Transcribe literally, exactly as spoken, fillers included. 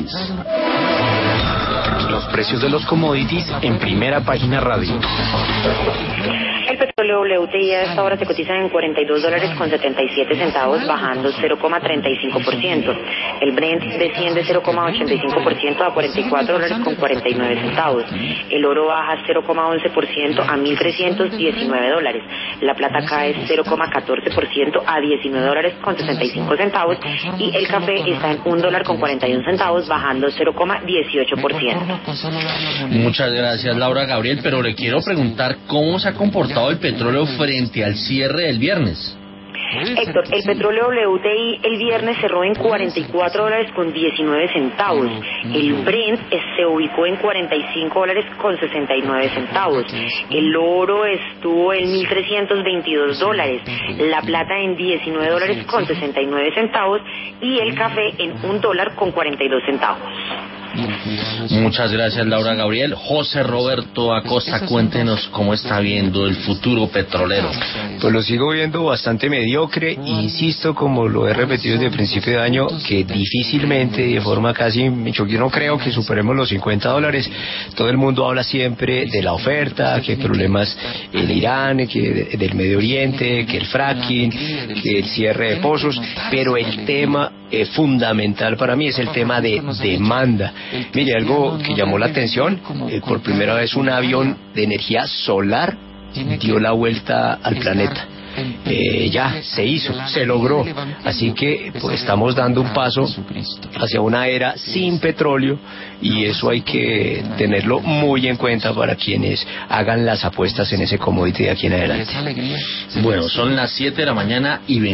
commodities. Los precios de los commodities en Primera Página Radio. El petróleo W T I a esta hora se cotiza en cuarenta y dos dólares con setenta y siete centavos, bajando cero coma treinta y cinco por ciento. El Brent desciende cero coma ochenta y cinco por ciento a cuarenta y cuatro dólares con cuarenta y nueve centavos. El oro baja cero coma once por ciento a mil trescientos diecinueve dólares. La plata cae cero coma catorce por ciento a diecinueve dólares con sesenta y cinco centavos. Y el café está en un dólar con cuarenta y un centavos, bajando cero coma dieciocho por ciento. Muchas gracias, Laura Gabriel, pero le quiero preguntar cómo se ha comportado el petróleo frente al cierre del viernes. Héctor, el petróleo W T I el viernes cerró en cuarenta y cuatro dólares con diecinueve centavos. El Brent se ubicó en cuarenta y cinco dólares con sesenta y nueve centavos. El oro estuvo en mil trescientos veintidós dólares. La plata en diecinueve dólares con sesenta y nueve centavos. Y el café en un dólar con cuarenta y dos centavos. Muchas gracias, Laura Gabriel. José Roberto Acosta, cuéntenos cómo está viendo el futuro petrolero. Pues lo sigo viendo bastante mediocre, insisto, como lo he repetido desde el principio de año, que difícilmente, de forma casi, yo no creo que superemos los cincuenta dólares. Todo el mundo habla siempre de la oferta, que hay problemas en Irán, que del Medio Oriente, que el fracking, que el cierre de pozos, pero el tema eh, fundamental para mí es el tema de demanda. Mire, algo que llamó la atención, eh, por primera vez un avión de energía solar dio la vuelta al planeta. Eh, ya, se hizo, se logró. Así que pues, estamos dando un paso hacia una era sin petróleo y eso hay que tenerlo muy en cuenta para quienes hagan las apuestas en ese commodity de aquí en adelante. Bueno, son las siete de la mañana y